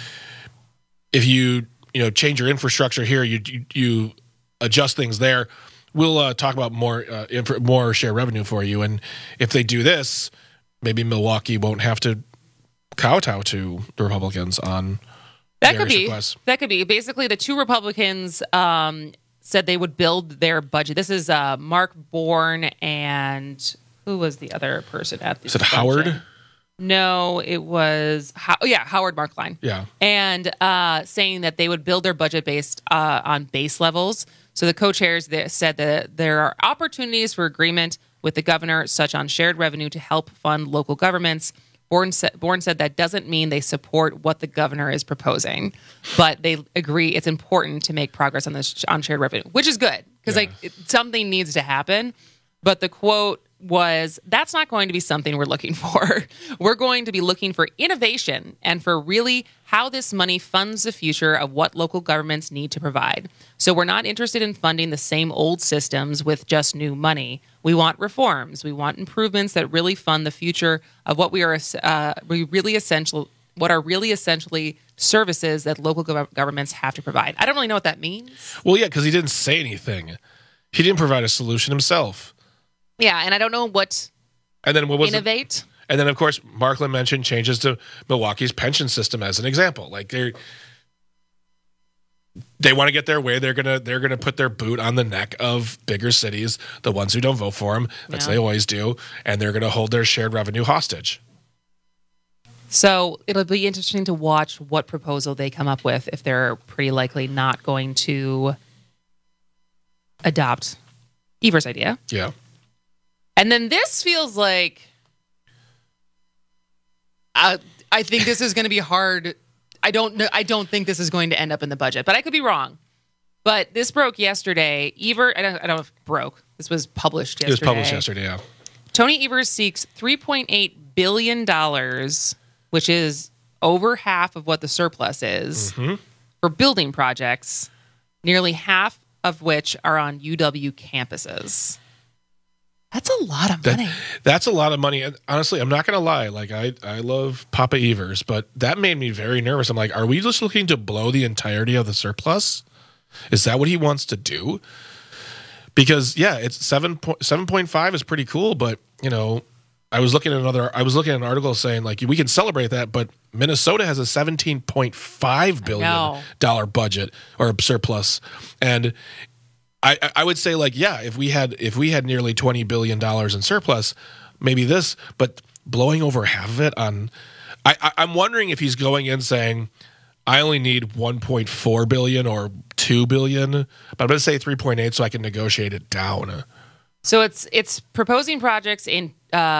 change your infrastructure here, you adjust things there, we'll talk about more shared revenue for you. And if they do this, maybe Milwaukee won't have to kowtow to the Republicans on that could be requests. That could be basically the two Republicans said they would build their budget. This is Mark Bourne and who was the other person at the Is it Howard? No, it was Howard Markline. Yeah. And saying that they would build their budget based on base levels. So the co-chairs said that there are opportunities for agreement with the governor, such on shared revenue to help fund local governments. Bourne said that doesn't mean they support what the governor is proposing, but they agree it's important to make progress on this on shared revenue, which is good because something needs to happen. But the quote was, that's not going to be something we're looking for. We're going to be looking for innovation and for really how this money funds the future of what local governments need to provide. So we're not interested in funding the same old systems with just new money. We want reforms. We want improvements that really fund the future of what are really essentially services that local governments have to provide. I don't really know what that means. Well, yeah, because he didn't say anything. He didn't provide a solution himself. Yeah, and I don't know what. And then what was innovate? And then, of course, Markland mentioned changes to Milwaukee's pension system as an example. Like they want to get their way. They're gonna put their boot on the neck of bigger cities, the ones who don't vote for them, as they always do, and they're gonna hold their shared revenue hostage. So it'll be interesting to watch what proposal they come up with if they're pretty likely not going to adopt Evers' idea. Yeah. And then this feels like I think this is going to be hard. I don't think this is going to end up in the budget, but I could be wrong. But this broke yesterday. I don't know if it broke. This was published yesterday. It was published yesterday, yeah. Tony Evers seeks $3.8 billion, which is over half of what the surplus is, for building projects, nearly half of which are on UW campuses. That's a lot of money. That's a lot of money. And honestly, I'm not going to lie. Like, I love Papa Evers, but that made me very nervous. I'm like, are we just looking to blow the entirety of the surplus? Is that what he wants to do? Because, yeah, it's 7.5 is pretty cool, but, I was looking at an article saying, like, we can celebrate that, but Minnesota has a $17.5 billion budget or surplus. And I would say, like, yeah, if we had nearly $20 billion in surplus, maybe this, but blowing over half of it on, I'm wondering if he's going in saying, I only need 1.4 billion or 2 billion, but I'm going to say 3.8 so I can negotiate it down. So it's proposing projects in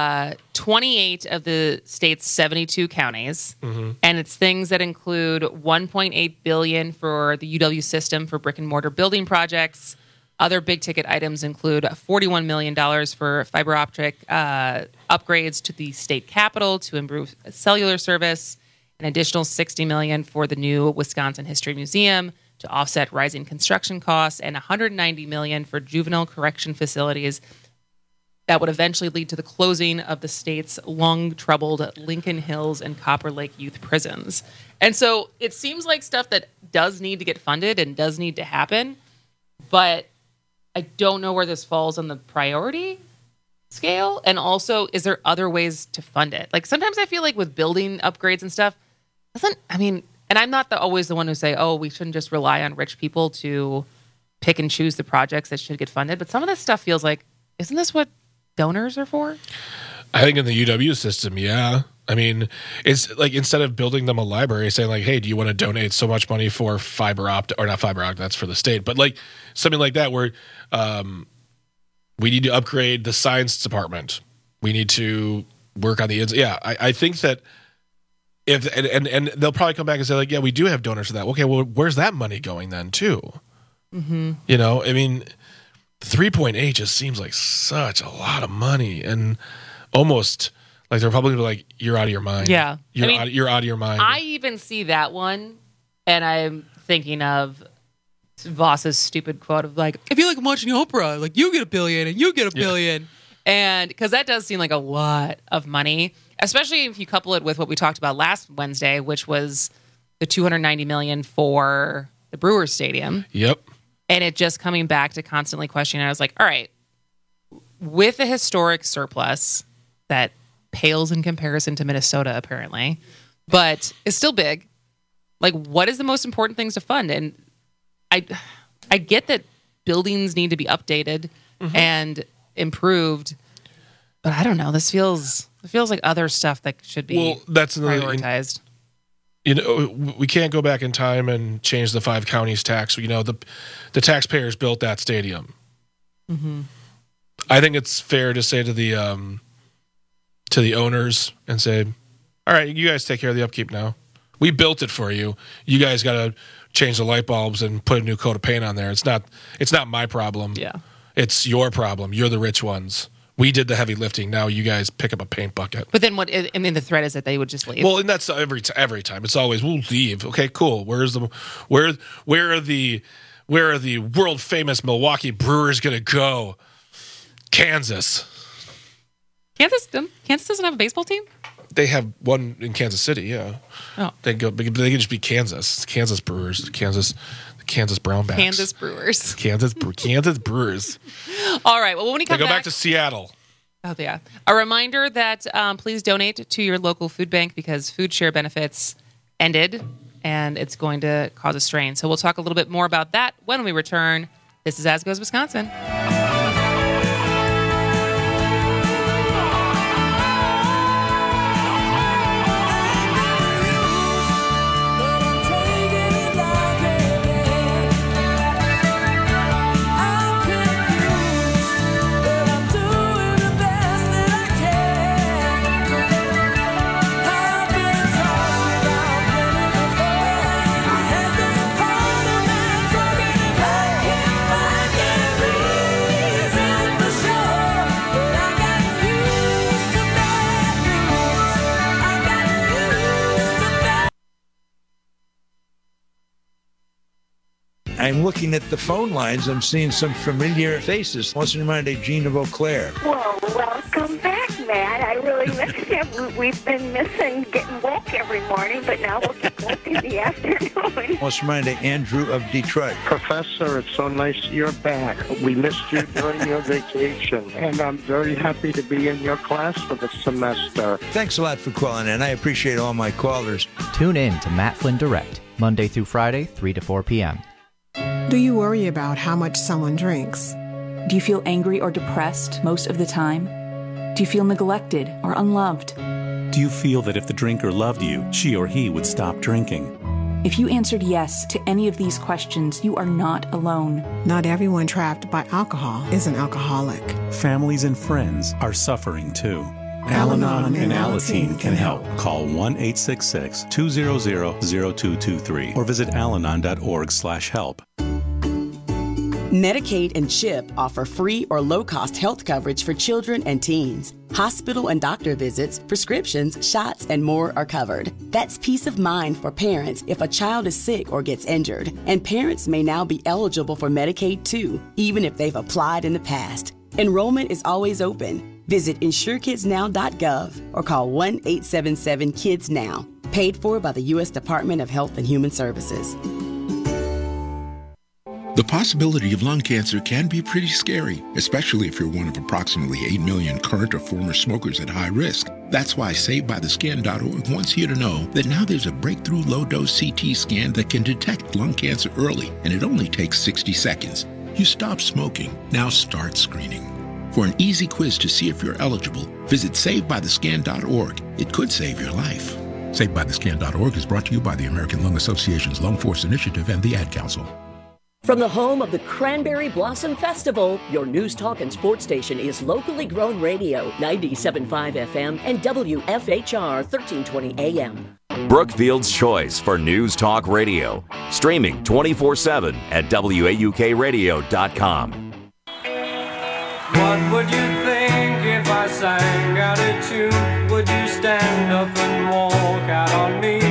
28 of the state's 72 counties, and it's things that include $1.8 billion for the UW system for brick and mortar building projects. Other big ticket items include $41 million for fiber optic upgrades to the state capitol to improve cellular service, an additional $60 million for the new Wisconsin History Museum to offset rising construction costs, and $190 million for juvenile correction facilities that would eventually lead to the closing of the state's long-troubled Lincoln Hills and Copper Lake youth prisons. And so it seems like stuff that does need to get funded and does need to happen, but I don't know where this falls on the priority scale. And also, is there other ways to fund it? Like, sometimes I feel like with building upgrades and stuff, and I'm not always the one who say, oh, we shouldn't just rely on rich people to pick and choose the projects that should get funded. But some of this stuff feels like, isn't this what donors are for? I think in the UW system, yeah. I mean, it's like instead of building them a library, saying like, hey, do you want to donate so much money for fiber optic, or not fiber optic, that's for the state, but like something like that where we need to upgrade the science department. We need to work on the ends. Yeah, I think that if and they'll probably come back and say like, yeah, we do have donors for that. Okay, well, where's that money going then too? You know, I mean, 3.8 just seems like such a lot of money, and almost like they're probably like, you're out of your mind. Yeah, you're out of your mind. I even see that one, and I'm thinking of Voss's stupid quote of like, I feel like I'm watching Oprah. Like, you get $1 billion and you get $1 billion, and because that does seem like a lot of money. Especially if you couple it with what we talked about last Wednesday, which was the $290 million for the Brewers Stadium. Yep. And it just coming back to constantly questioning. I was like, all right, with a historic surplus that pales in comparison to Minnesota, apparently, but is still big, like, what is the most important things to fund? And I get that buildings need to be updated and improved, but I don't know. This feels like other stuff that should be prioritized. You know, we can't go back in time and change the 5 counties tax. You know, the taxpayers built that stadium. I think it's fair to say to the owners and say, all right, you guys take care of the upkeep now. We built it for you. You guys got to change the light bulbs and put a new coat of paint on there. It's not my problem. Yeah. It's your problem. You're the rich ones. We did the heavy lifting. Now you guys pick up a paint bucket. But then what? I mean, the threat is that they would just leave. Well, and that's every time. It's always, we'll leave. Okay, cool. Where are the world famous Milwaukee Brewers going to go? Kansas. Kansas doesn't have a baseball team? They have one in Kansas City. Yeah. Oh. They can just be Kansas. Kansas Brewers. Kansas Brownbacks. Kansas Brewers. Kansas Brewers. All right. Well, when we come back to Seattle. Oh, yeah. A reminder that please donate to your local food bank because food share benefits ended, and it's going to cause a strain. So we'll talk a little bit more about that when we return. This is As Goes Wisconsin. I'm looking at the phone lines. I'm seeing some familiar faces. What's in mind, Gene of Eau Claire? Well, welcome back, Matt. I really miss you. We've been missing getting woke every morning, but now we'll get woke in the afternoon. What's in mind, Andrew of Detroit? Professor, it's so nice you're back. We missed you during your vacation, and I'm very happy to be in your class for the semester. Thanks a lot for calling in. I appreciate all my callers. Tune in to Matt Flynn Direct, Monday through Friday, 3 to 4 p.m. Do you worry about how much someone drinks? Do you feel angry or depressed most of the time? Do you feel neglected or unloved? Do you feel that if the drinker loved you, she or he would stop drinking? If you answered yes to any of these questions, you are not alone. Not everyone trapped by alcohol is an alcoholic. Families and friends are suffering too. Al-Anon and Alateen can help. Call 1-866-200-0223 or visit alanon.org/help. Medicaid and CHIP offer free or low-cost health coverage for children and teens. Hospital and doctor visits, prescriptions, shots, and more are covered. That's peace of mind for parents if a child is sick or gets injured. And parents may now be eligible for Medicaid too, even if they've applied in the past. Enrollment is always open. Visit InsureKidsNow.gov or call 1-877-KIDS-NOW. Paid for by the U.S. Department of Health and Human Services. The possibility of lung cancer can be pretty scary, especially if you're one of approximately 8 million current or former smokers at high risk. That's why SaveByTheScan.org wants you to know that now there's a breakthrough low-dose CT scan that can detect lung cancer early, and it only takes 60 seconds. You stop smoking, now start screening. For an easy quiz to see if you're eligible, visit SaveByTheScan.org. It could save your life. SaveByTheScan.org is brought to you by the American Lung Association's Lung Force Initiative and the Ad Council. From the home of the Cranberry Blossom Festival, your news talk and sports station is locally grown radio, 97.5 FM and WFHR 1320 AM. Brookfield's choice for news talk radio. Streaming 24/7 at WAUKradio.com. What would you think if I sang out a tune? Would you stand up and walk out on me?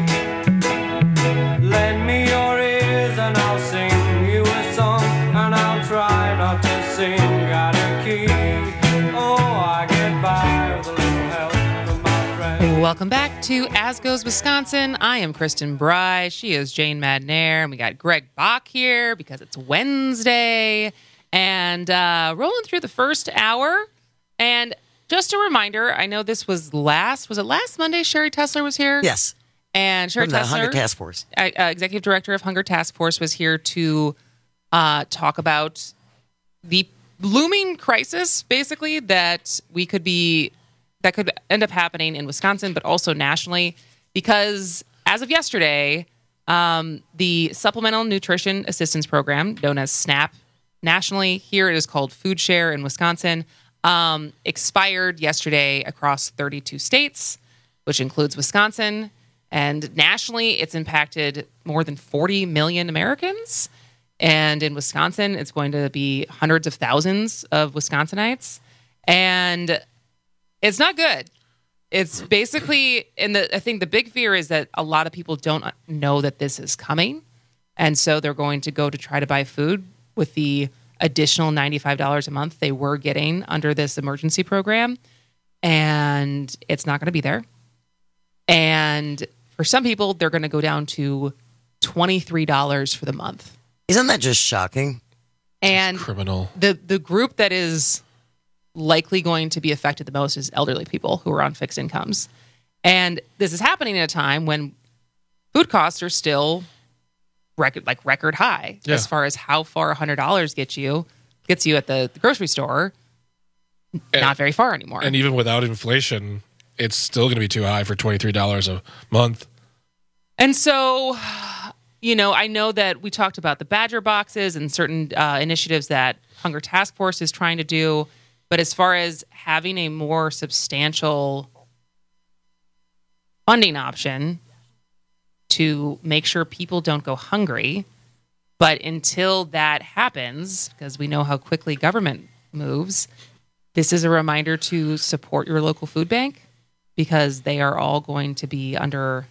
Lend me your ears and I'll sing you a song, and I'll try not to sing out of key. Oh, I get by with a little help from my friends. Welcome back to As Goes Wisconsin. I am Kristen Bry. She is Jane Madnair. And we got Greg Bach here because it's Wednesday. And rolling through the first hour. And just a reminder, I know this was last Monday Sherry Tessler was here? Yes. And Sherry From the Tessler, Hunger Task Force. Executive Director of Hunger Task Force, was here to talk about the looming crisis, basically, that could end up happening in Wisconsin, but also nationally. Because as of yesterday, the Supplemental Nutrition Assistance Program, known as SNAP, nationally, here it is called Food Share in Wisconsin, expired yesterday across 32 states, which includes Wisconsin. And nationally, it's impacted more than 40 million Americans. And in Wisconsin, it's going to be hundreds of thousands of Wisconsinites. And it's not good. It's basically, I think the big fear is that a lot of people don't know that this is coming. And so they're going to go to try to buy food with the additional $95 a month they were getting under this emergency program. And it's not going to be there. And for some people, they're going to go down to $23 for the month. Isn't that just shocking? And it's criminal. The group that is likely going to be affected the most is elderly people who are on fixed incomes. And this is happening at a time when food costs are still record high as far as how far $100 gets you at the grocery store. Not very far anymore. And even without inflation, it's still going to be too high for $23 a month. And so, I know that we talked about the Badger boxes and certain initiatives that Hunger Task Force is trying to do. But as far as having a more substantial funding option to make sure people don't go hungry, but until that happens, because we know how quickly government moves, this is a reminder to support your local food bank, because they are all going to be under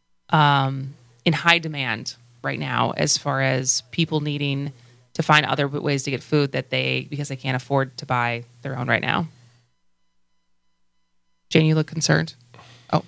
in high demand right now, as far as people needing to find other ways to get food because they can't afford to buy their own right now. Jane, you look concerned. Oh.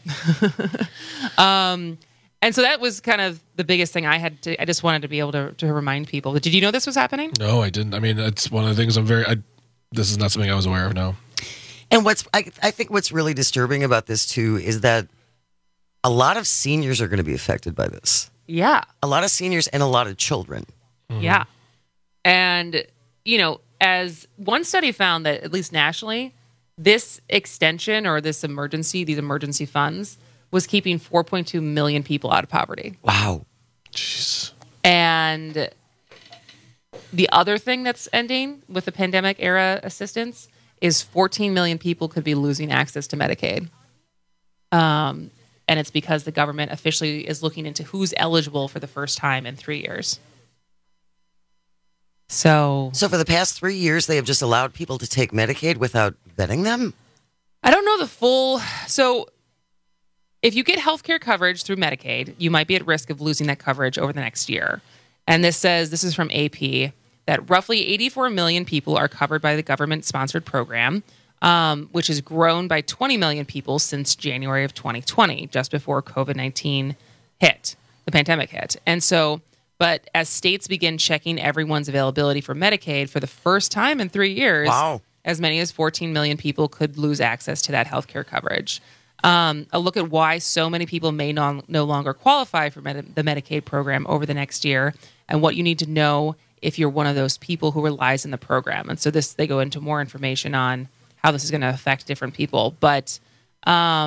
And so that was kind of the biggest thing I just wanted to be able to remind people. Did you know this was happening? No, I didn't. I mean, it's one of the things this is not something I was aware of, no. And I think what's really disturbing about this too is that a lot of seniors are going to be affected by this. Yeah. A lot of seniors and a lot of children. Mm-hmm. Yeah. And, as one study found that, at least nationally, this extension or these emergency funds was keeping 4.2 million people out of poverty. Wow. Jeez. And the other thing that's ending with the pandemic era assistance is 14 million people could be losing access to Medicaid. And it's because the government officially is looking into who's eligible for the first time in 3 years. So for the past 3 years, they have just allowed people to take Medicaid without vetting them? I don't know the full... So if you get healthcare coverage through Medicaid, you might be at risk of losing that coverage over the next year. And this is from AP, that roughly 84 million people are covered by the government-sponsored program, which has grown by 20 million people since January of 2020, just before COVID-19 hit, the pandemic hit. And so, but as states begin checking everyone's availability for Medicaid for the first time in 3 years, as many as 14 million people could lose access to that healthcare coverage. A look at why so many people may no longer qualify for the Medicaid program over the next year, and what you need to know if you're one of those people who relies on the program. And so they go into more information on how this is going to affect different people. But yeah,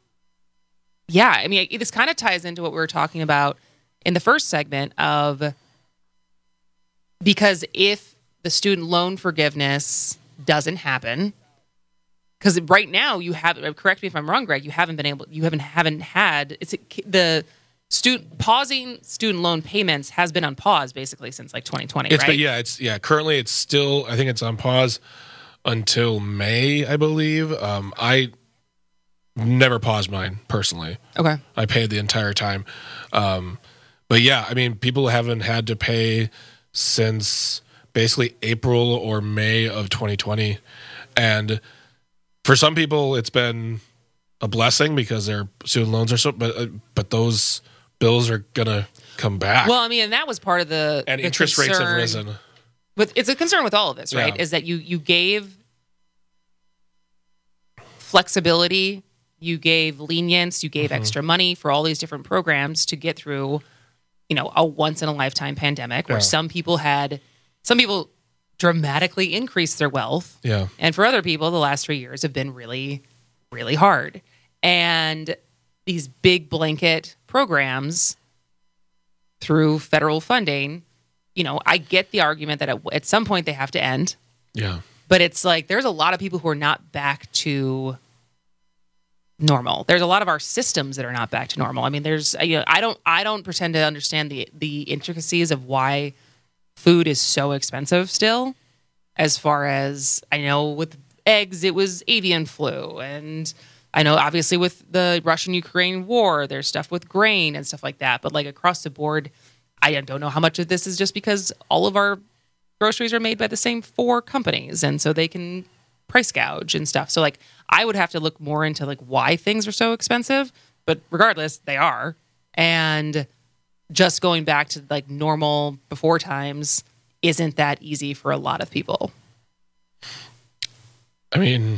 I mean, this kind of ties into what we were talking about in the first segment of, because if the student loan forgiveness doesn't happen, because right now you have, correct me if I'm wrong, Greg, you haven't had, the pausing student loan payments has been on pause basically since like 2020, right? Currently it's still, I think it's on pause until May, I believe. I never paused mine personally. Okay. I paid the entire time. But yeah, I mean, people haven't had to pay since basically April or May of 2020. And for some people, it's been a blessing because their student loans are so, but those bills are gonna come back. Well, I mean, and that was part of the interest rates have risen. But it's a concern with all of this, right? Yeah. Is that you gave flexibility, you gave lenience, you gave extra money for all these different programs to get through, a once in a lifetime pandemic where some people dramatically increased their wealth. Yeah. And for other people, the last 3 years have been really, really hard. And these big blanket programs through federal funding, I get the argument that at some point they have to end. Yeah. But it's like there's a lot of people who are not back to normal. There's a lot of our systems that are not back to normal. I mean, I don't pretend to understand the intricacies of why food is so expensive still. As far as I know, with eggs, it was avian flu. And I know, obviously, with the Russian-Ukraine war, there's stuff with grain and stuff like that. But like across the board, I don't know how much of this is just because all of our groceries are made by the same 4 companies. And so they can price gouge and stuff. So like I would have to look more into like why things are so expensive. But regardless, they are. And just going back to like normal before times isn't that easy for a lot of people. I mean,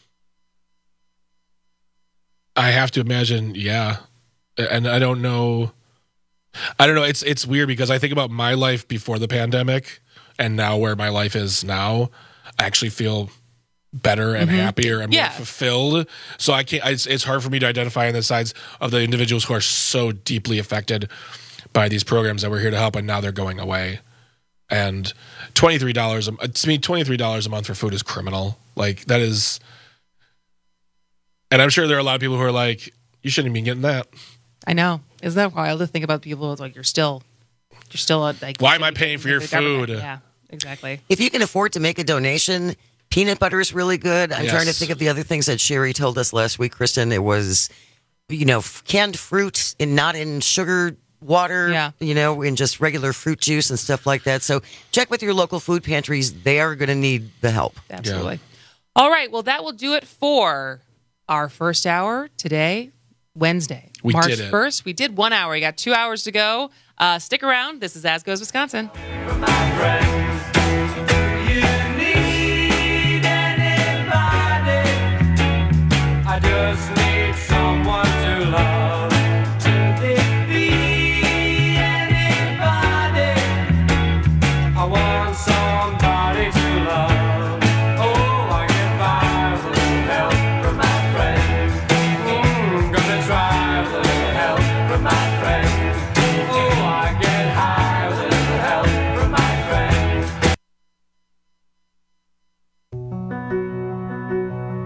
I have to imagine, yeah. And I don't know. It's weird because I think about my life before the pandemic and now where my life is now. I actually feel better and happier and more fulfilled. So I can't. It's hard for me to identify on the sides of the individuals who are so deeply affected by these programs that we're here to help, and now they're going away. And $23 to me, $23 a month for food is criminal. Like that is, and I'm sure there are a lot of people who are like, you shouldn't be getting that. I know. Isn't that wild to think about people like you're still like, why am I paying for your food? Yeah, exactly. If you can afford to make a donation, peanut butter is really good. I'm trying to think of the other things that Sherry told us last week, Kristen. It was, canned fruit and not in sugar water, in just regular fruit juice and stuff like that. So check with your local food pantries. They are going to need the help. Absolutely. Yeah. All right. Well, that will do it for our first hour today, Wednesday, March 1st. We did 1 hour. We got 2 hours to go. Stick around. This is As Goes Wisconsin. I just need someone to love. Could it be anybody? I want somebody to love. Oh, I get by with a little help from my friends. Gonna try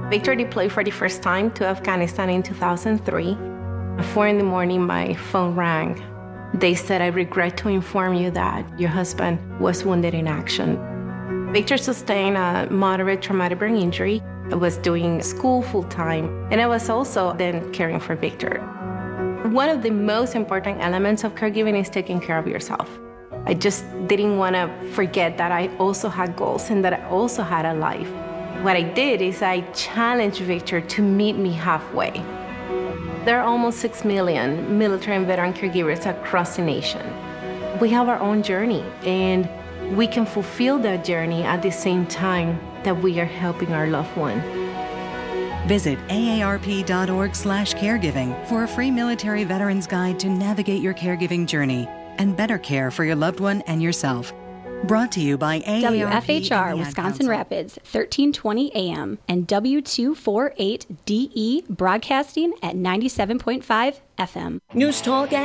Victor deployed for the first time to Afghanistan in 2003. At 4 a.m, my phone rang. They said, "I regret to inform you that your husband was wounded in action." Victor sustained a moderate traumatic brain injury. I was doing school full-time, and I was also then caring for Victor. One of the most important elements of caregiving is taking care of yourself. I just didn't want to forget that I also had goals and that I also had a life. What I did is I challenged Victor to meet me halfway. There are almost 6 million military and veteran caregivers across the nation. We have our own journey, and we can fulfill that journey at the same time that we are helping our loved one. Visit aarp.org/caregiving for a free military veterans guide to navigate your caregiving journey and better care for your loved one and yourself. Brought to you by AARP WFHR Wisconsin Rapids, 1320 AM, and W248DE broadcasting at 97.5 FM. News Talk